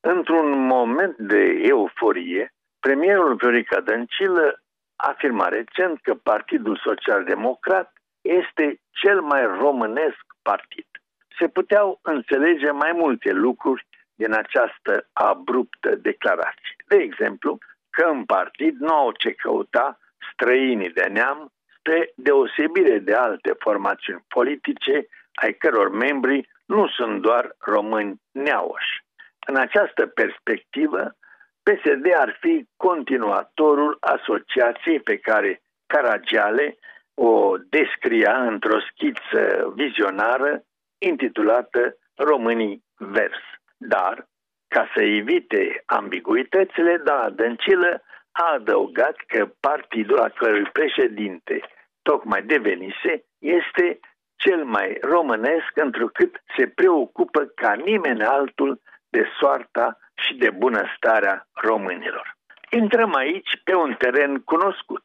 Într-un moment de euforie, premierul Viorica Dăncilă afirma recent că Partidul Social-Democrat este cel mai românesc partid. Se puteau înțelege mai multe lucruri din această abruptă declarație. De exemplu, că în partid nu au ce căuta străinii de neam, spre deosebire de alte formațiuni politice, ai căror membri nu sunt doar români neauși. În această perspectivă, PSD ar fi continuatorul asociației pe care Caragiale o descria într-o schiță vizionară intitulată Românii Vers. Dar, ca să evite ambiguitățile, doamna Dăncilă a adăugat că partidul a cărui președinte tocmai devenise este cel mai românesc, întrucât se preocupă ca nimeni altul de soarta și de bunăstarea românilor. Intrăm aici pe un teren cunoscut.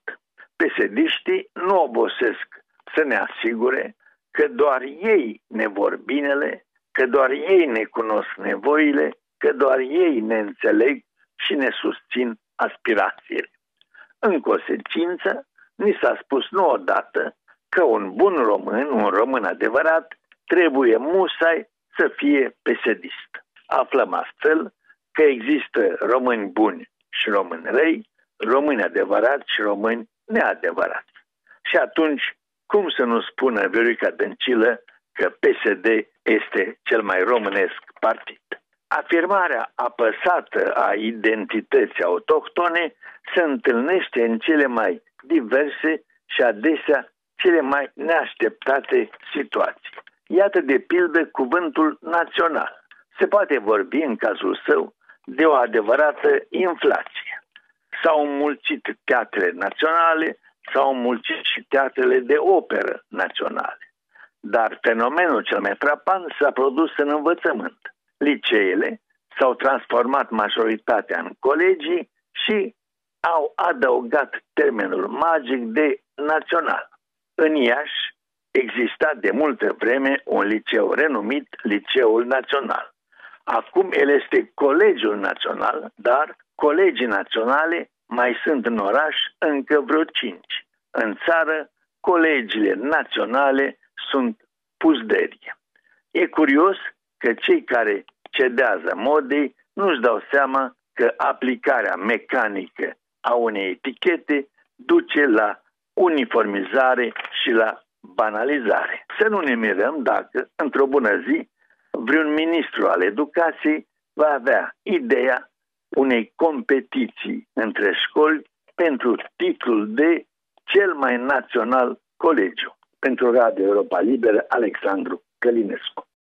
PSD-știi nu obosesc să ne asigure că doar ei ne vor binele, că doar ei ne cunosc nevoile, că doar ei ne înțeleg și ne susțin aspirațiile. În consecință, ni s-a spus nu odată că un bun român, un român adevărat, trebuie musai să fie PSD-ist. Aflăm astfel că există români buni și români răi, români adevărați și români neadevărați. Și atunci, cum să nu spună Viorica Dăncilă că PSD este cel mai românesc partid? Afirmarea apăsată a identității autohtone se întâlnește în cele mai diverse și adesea cele mai neașteptate situații. Iată de pildă cuvântul național. Se poate vorbi în cazul său de o adevărată inflație. S-au înmulțit teatrele naționale, s-au înmulțit și teatrele de operă naționale. Dar fenomenul cel mai frapant s-a produs în învățământ. Liceele s-au transformat majoritatea în colegii și au adăugat termenul magic de național. În Iași exista de multă vreme un liceu renumit, Liceul Național. Acum el este Colegiul Național, dar colegii naționale mai sunt în oraș încă vreo 5. În țară, colegiile naționale sunt puzderie. E curios că cei care cedează modei nu-și dau seama că aplicarea mecanică a unei etichete duce la uniformizare și la banalizare. Să nu ne mirăm dacă, într-o bună zi, vreun ministru al educației va avea ideea unei competiții între școli pentru titlul de cel mai național colegiu. Pentru Radio Europa Liberă, Alexandru Călinescu.